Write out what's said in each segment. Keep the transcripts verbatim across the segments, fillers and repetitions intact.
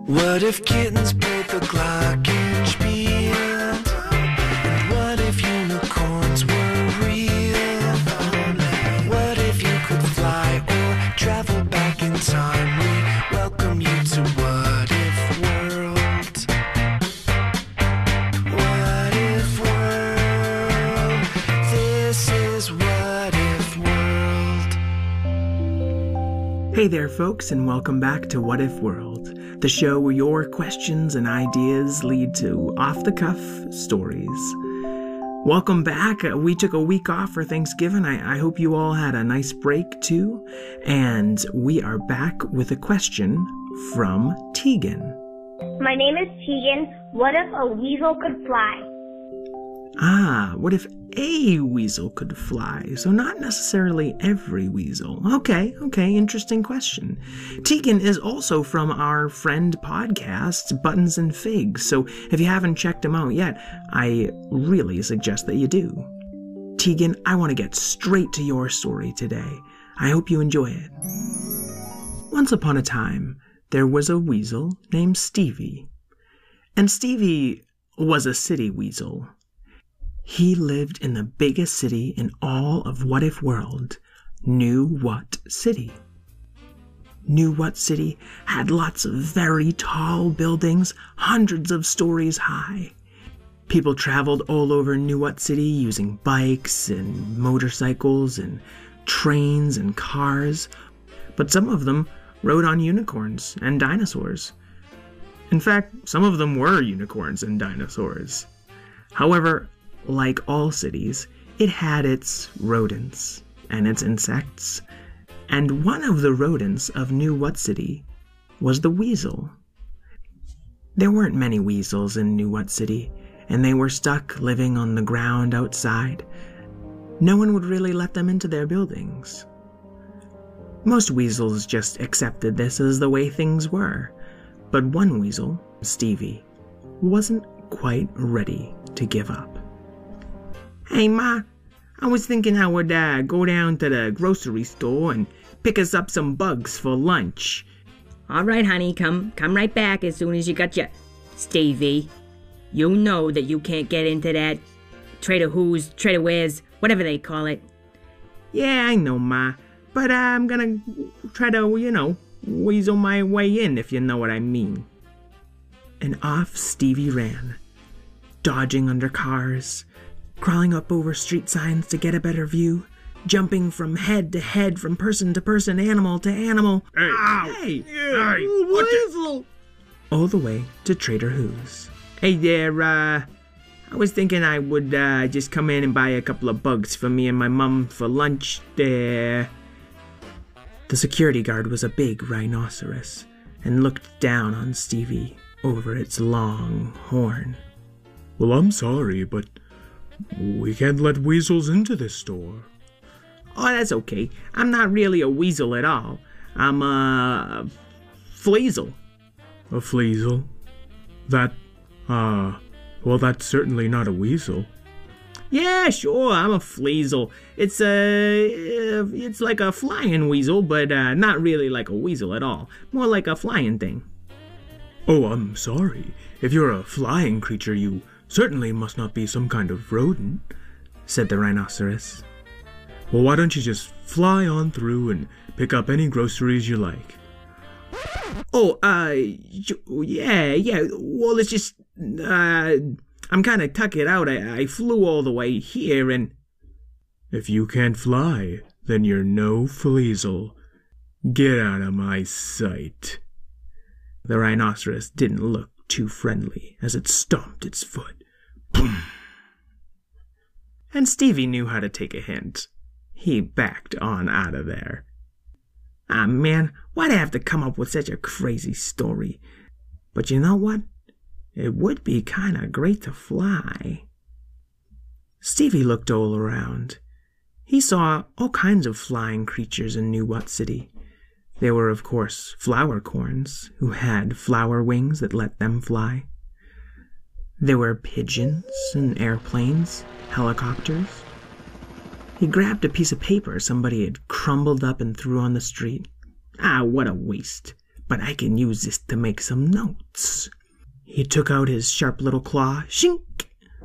What if kittens played the glockenspiel? And what if unicorns were real? What if you could fly or travel back in time? We welcome you to What If World. What If World? This is What If World. Hey there, folks, and welcome back to What If World, the show where your questions and ideas lead to off-the-cuff stories. Welcome back. We took a week off for Thanksgiving. I, I hope you all had a nice break, too. And we are back with a question from Tegan. My name is Tegan. What if a weasel could fly? Ah, what if a weasel could fly? So not necessarily every weasel. Okay, okay, interesting question. Tegan is also from our friend podcast, Buttons and Figs. So if you haven't checked them out yet, I really suggest that you do. Tegan, I want to get straight to your story today. I hope you enjoy it. Once upon a time, there was a weasel named Stevie. And Stevie was a city weasel. He lived in the biggest city in all of What If World, New What City. New What City had lots of very tall buildings, hundreds of stories high. People traveled all over New What City using bikes and motorcycles and trains and cars, but some of them rode on unicorns and dinosaurs. In fact, some of them were unicorns and dinosaurs. However, like all cities, it had its rodents and its insects, and one of the rodents of New What City was the weasel. There weren't many weasels in New What City, and they were stuck living on the ground outside. No one would really let them into their buildings. Most weasels just accepted this as the way things were, but one weasel, Stevie, wasn't quite ready to give up. Hey, Ma, I was thinking I would uh, go down to the grocery store and pick us up some bugs for lunch. All right, honey, come come right back as soon as you got your... Stevie, you know that you can't get into that Trader Who's, Trader Where's, whatever they call it. Yeah, I know, Ma, but uh, I'm gonna try to, you know, weasel my way in, if you know what I mean. And off Stevie ran, dodging under cars, crawling up over street signs to get a better view, jumping from head to head, from person to person, animal to animal. Hey! Ow! Hey! Hey! Weasel! All the way to Trader Who's. Hey there, uh, I was thinking I would uh, just come in and buy a couple of bugs for me and my mum for lunch there. The security guard was a big rhinoceros and looked down on Stevie over its long horn. Well, I'm sorry, but we can't let weasels into this store. Oh, that's okay. I'm not really a weasel at all. I'm a fleasel. A fleasel? That, uh, well, that's certainly not a weasel. Yeah, sure, I'm a fleasel. It's a, it's like a flying weasel, but uh, not really like a weasel at all. More like a flying thing. Oh, I'm sorry. If you're a flying creature, you certainly must not be some kind of rodent, said the rhinoceros. Well, why don't you just fly on through and pick up any groceries you like? Oh, uh, yeah, yeah, well, it's just, uh, I'm kind of tucking out. I, I flew all the way here and... If you can't fly, then you're no fleasel. Get out of my sight. The rhinoceros didn't look too friendly as it stomped its foot. Boom! And Stevie knew how to take a hint. He backed on out of there. Ah, man, why'd I have to come up with such a crazy story? But you know what? It would be kinda great to fly. Stevie looked all around. He saw all kinds of flying creatures in New What City. There were, of course, flower corns, who had flower wings that let them fly. There were pigeons and airplanes, helicopters. He grabbed a piece of paper somebody had crumbled up and threw on the street. Ah, what a waste. but I can use this to make some notes. He took out his sharp little claw, shink,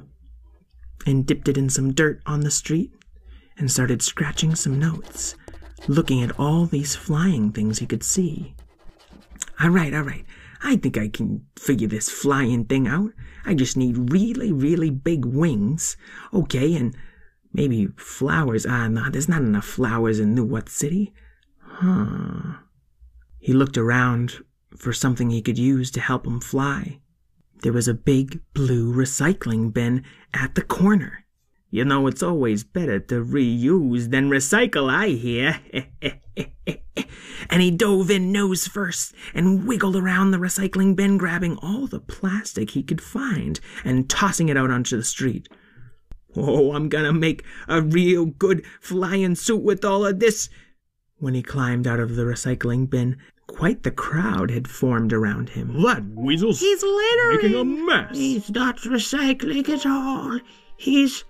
and dipped it in some dirt on the street and started scratching some notes, looking at all these flying things he could see. All right, all right. I think I can figure this flying thing out. I just need really, really big wings. Okay, and maybe flowers. Ah, no, there's not enough flowers in New What City. Huh. He looked around for something he could use to help him fly. There was a big blue recycling bin at the corner. You know, it's always better to reuse than recycle, I hear. And he dove in nose first and wiggled around the recycling bin, grabbing all the plastic he could find and tossing it out onto the street. Oh, I'm gonna make a real good flying suit with all of this. When he climbed out of the recycling bin, quite the crowd had formed around him. That weasel's He's littering. making a mess. He's not recycling at all. He's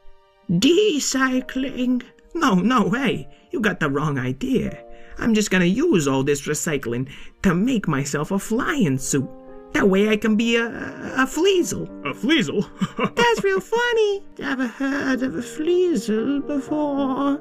decycling. No, no, hey, you got the wrong idea. I'm just gonna use all this recycling to make myself a flying suit. That way I can be a, a fleasel. A fleasel? That's real funny. Never heard of a fleasel before.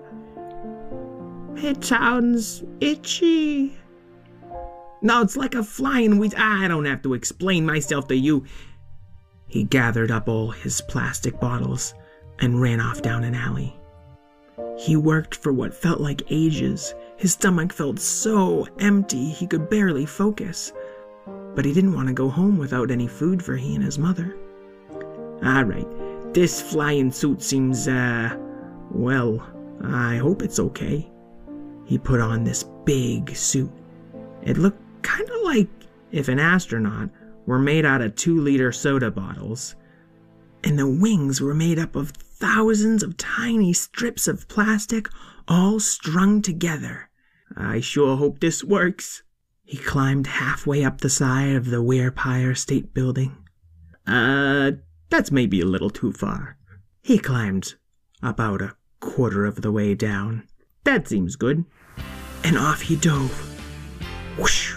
It sounds itchy. No, it's like a flying weasel. I don't have to explain myself to you. He gathered up all his plastic bottles and ran off down an alley. He worked for what felt like ages. His stomach felt so empty he could barely focus. But he didn't want to go home without any food for he and his mother. All right, this flying suit seems, uh, well, I hope it's okay. He put on this big suit. It looked kind of like if an astronaut were made out of two-liter soda bottles. And the wings were made up of thousands of tiny strips of plastic all strung together. I sure hope this works. He climbed halfway up the side of the Werepire State Building. Uh, that's maybe a little too far. He climbed about a quarter of the way down. That seems good. And off he dove. Whoosh!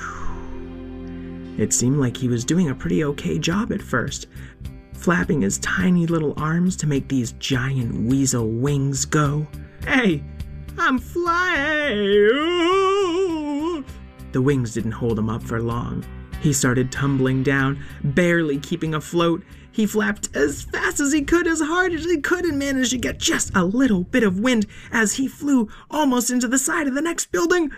It seemed like he was doing a pretty okay job at first, flapping his tiny little arms to make these giant weasel wings go. Hey, I'm flying! Ooh! The wings didn't hold him up for long. He started tumbling down, barely keeping afloat. He flapped as fast as he could, as hard as he could, and managed to get just a little bit of wind as he flew almost into the side of the next building.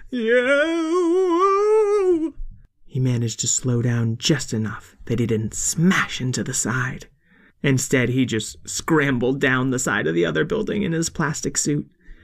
Yeah! He managed to slow down just enough that he didn't smash into the side. Instead, he just scrambled down the side of the other building in his plastic suit.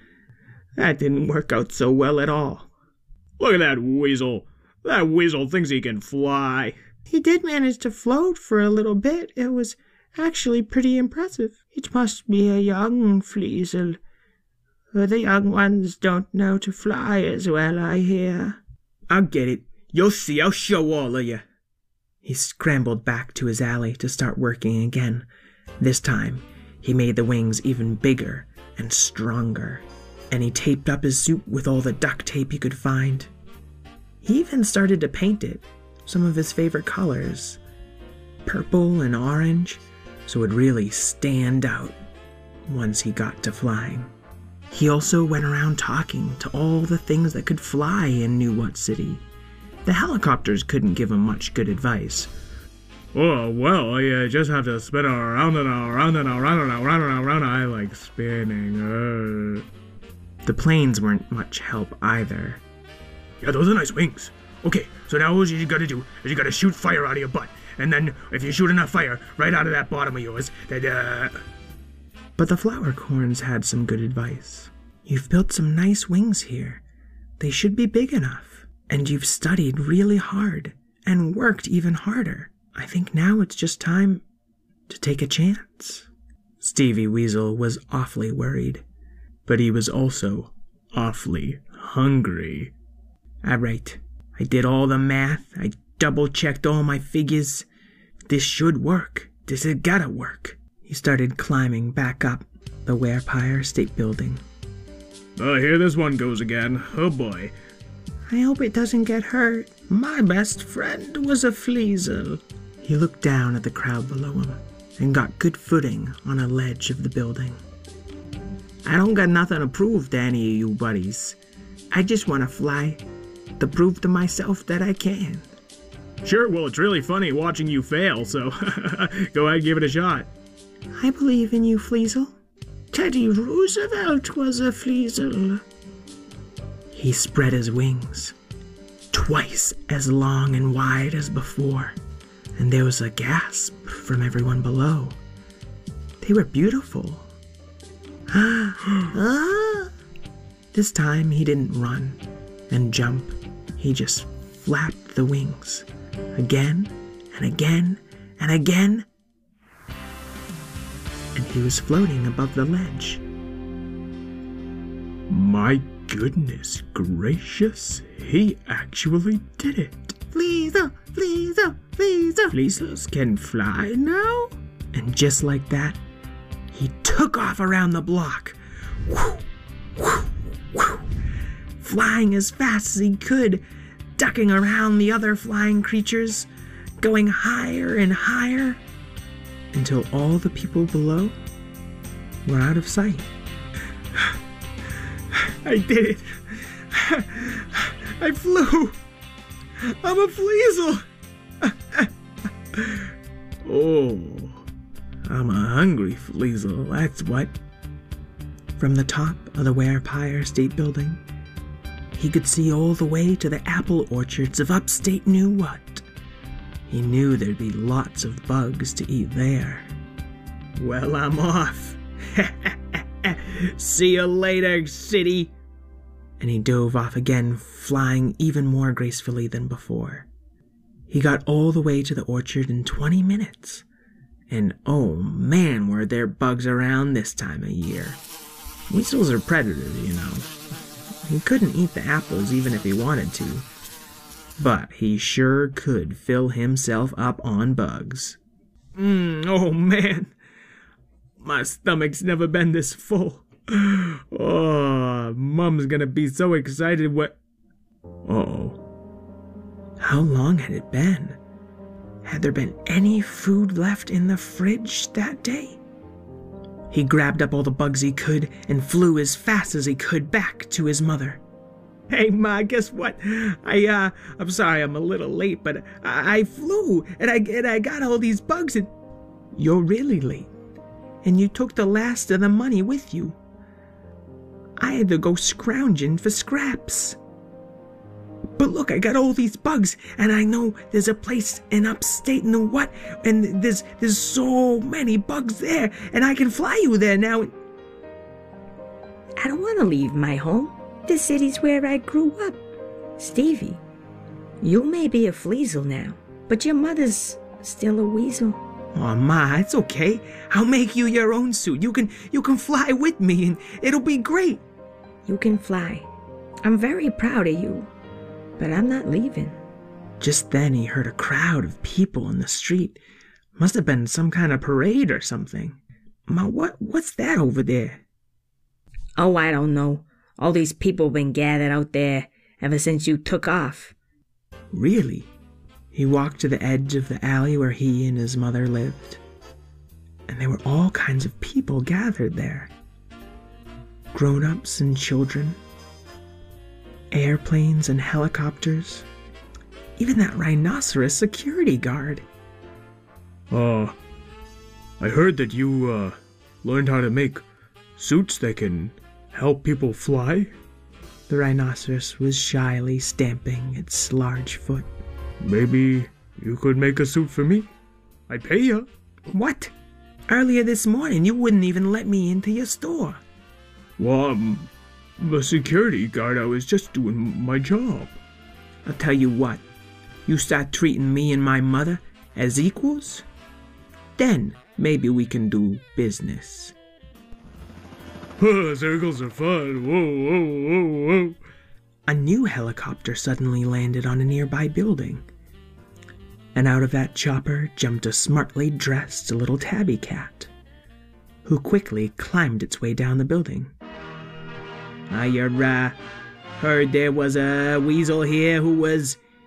That didn't work out so well at all. Look at that weasel. That weasel thinks he can fly. He did manage to float for a little bit. It was actually pretty impressive. It must be a young fleasel. The young ones don't know to fly as well, I hear. I'll get it. You'll see, I'll show all of you. He scrambled back to his alley to start working again. This time, he made the wings even bigger and stronger, and he taped up his suit with all the duct tape he could find. He even started to paint it, some of his favorite colors, purple and orange, so it'd really stand out once he got to flying. He also went around talking to all the things that could fly in New What City. The helicopters couldn't give him much good advice. Oh, well, you uh, just have to spin around and around and around and around and around. I like spinning. Uh. The planes weren't much help either. Yeah, those are nice wings. Okay, so now what you gotta do is you gotta shoot fire out of your butt. And then, if you shoot enough fire right out of that bottom of yours, then, uh... But the flower corns had some good advice. You've built some nice wings here. They should be big enough. And you've studied really hard and worked even harder. I think now it's just time to take a chance. Stevie Weasel was awfully worried, but he was also awfully hungry. All right, I did all the math. I double-checked all my figures. This should work. This has gotta work. He started climbing back up the Werepire State Building. Oh, here this one goes again. Oh boy. I hope it doesn't get hurt. My best friend was a Fleazel. He looked down at the crowd below him and got good footing on a ledge of the building. I don't got nothing to prove to any of you buddies. I just want to fly to prove to myself that I can. Sure, well, it's really funny watching you fail, so go ahead and give it a shot. I believe in you, Fleazel. Teddy Roosevelt was a Fleazel. He spread his wings, twice as long and wide as before, and there was a gasp from everyone below. They were beautiful. Ah, ah. This time he didn't run and jump. He just flapped the wings again and again and again, and he was floating above the ledge. My goodness gracious, he actually did it. Fleazel, Fleazel, Fleazel. Fleazels can fly now? And just like that, he took off around the block, whoo, whoo, whoo, flying as fast as he could, ducking around the other flying creatures, going higher and higher, until all the people below were out of sight. I did it! I flew! I'm a Fleazel! Oh, I'm a hungry Fleazel, that's what. From the top of the Werepire State Building, he could see all the way to the apple orchards of upstate New What. He knew there'd be lots of bugs to eat there. Well, I'm off. See you later, city. And he dove off again, flying even more gracefully than before. He got all the way to the orchard in twenty minutes. And oh man, were there bugs around this time of year. Weasels are predators, you know. He couldn't eat the apples even if he wanted to. But he sure could fill himself up on bugs. Mmm, oh man. My stomach's never been this full. Oh, Mom's gonna be so excited what... Uh-oh. How long had it been? Had there been any food left in the fridge that day? He grabbed up all the bugs he could and flew as fast as he could back to his mother. Hey, Ma, guess what? I, uh, I'm sorry I'm a little late, but I, I flew and I, and I got all these bugs and... You're really late. And you took the last of the money with you. I had to go scrounging for scraps. But look, I got all these bugs, and I know there's a place in upstate New What, and there's there's so many bugs there, and I can fly you there now. I don't want to leave my home. This city's where I grew up. Stevie, you may be a Fleazel now, but your mother's still a Weasel. Oh, Ma, it's okay. I'll make you your own suit. You can you can fly with me, and it'll be great. You can fly. I'm very proud of you, but I'm not leaving. Just then he heard a crowd of people in the street. Must have been some kind of parade or something. Ma, what what's that over there? Oh, I don't know. All these people been gathered out there ever since you took off. Really? He walked to the edge of the alley where he and his mother lived. And there were all kinds of people gathered there. Grown-ups and children. Airplanes and helicopters. Even that rhinoceros security guard. Uh, I heard that you, uh, learned how to make suits that can help people fly? The rhinoceros was shyly stamping its large foot. Maybe you could make a suit for me? I'd pay you. What? Earlier this morning you wouldn't even let me into your store. Well, I'm a security guard. I was just doing my job. I'll tell you what. You start treating me and my mother as equals, then maybe we can do business. Circles are fun. Whoa, whoa, whoa, whoa. A new helicopter suddenly landed on a nearby building. And out of that chopper jumped a smartly dressed little tabby cat, who quickly climbed its way down the building. I uh, heard there was a weasel here who was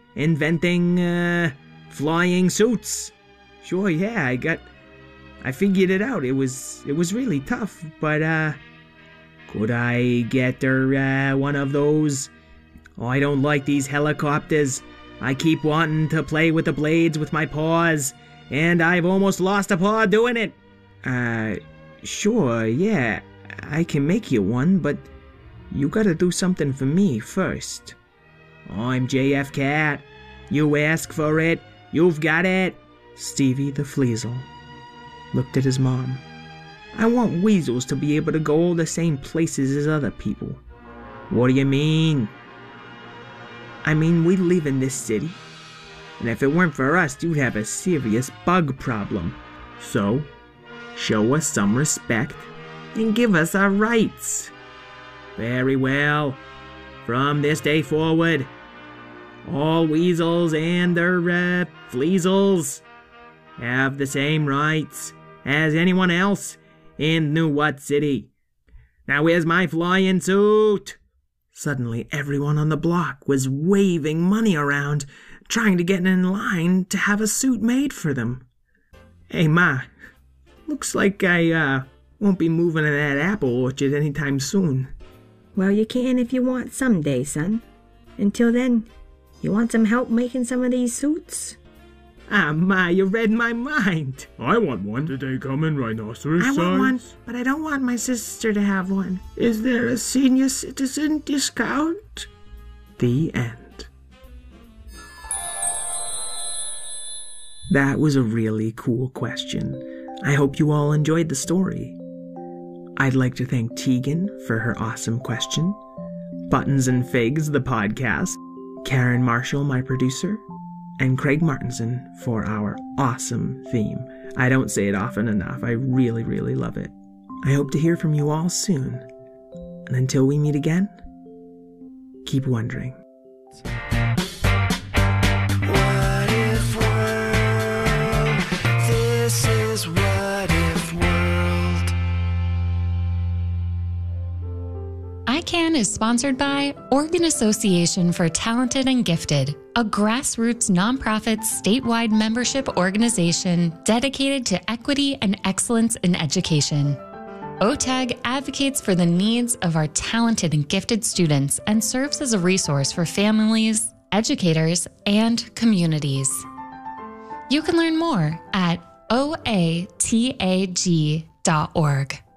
inventing, uh, flying suits. Sure, yeah, I got... I figured it out. It was, it was really tough, but, uh... could I get her, uh, one of those? Oh, I don't like these helicopters. I keep wanting to play with the blades with my paws, and I've almost lost a paw doing it. Uh, sure, yeah, I can make you one, but you gotta do something for me first. I'm J F Cat. You ask for it, you've got it. Stevie the Fleasel looked at his mom. I want weasels to be able to go all the same places as other people. What do you mean? I mean, we live in this city, and if it weren't for us, you'd have a serious bug problem. So, show us some respect and give us our rights. Very well. From this day forward, all weasels and their uh, fleasels have the same rights as anyone else in New What City. Now where's my flying suit? Suddenly everyone on the block was waving money around, trying to get in line to have a suit made for them. Hey Ma, looks like I uh, won't be moving to that apple orchard anytime soon. Well, you can if you want someday, son. Until then, you want some help making some of these suits? Ah, Ma, you read my mind. I want one. Did they come in rhinoceros I size? want one, but I don't want my sister to have one. Is there a senior citizen discount? The end. That was a really cool question. I hope you all enjoyed the story. I'd like to thank Tegan for her awesome question, Buttons and Figs, the podcast, Karen Marshall, my producer, and Craig Martinson for our awesome theme. I don't say it often enough. I really, really love it. I hope to hear from you all soon. And until we meet again, keep wondering. What if world? This is What If World. I CAN is sponsored by Oregon Association for Talented and Gifted, a grassroots nonprofit statewide membership organization dedicated to equity and excellence in education. O T A G advocates for the needs of our talented and gifted students and serves as a resource for families, educators, and communities. You can learn more at O A T A G dot org.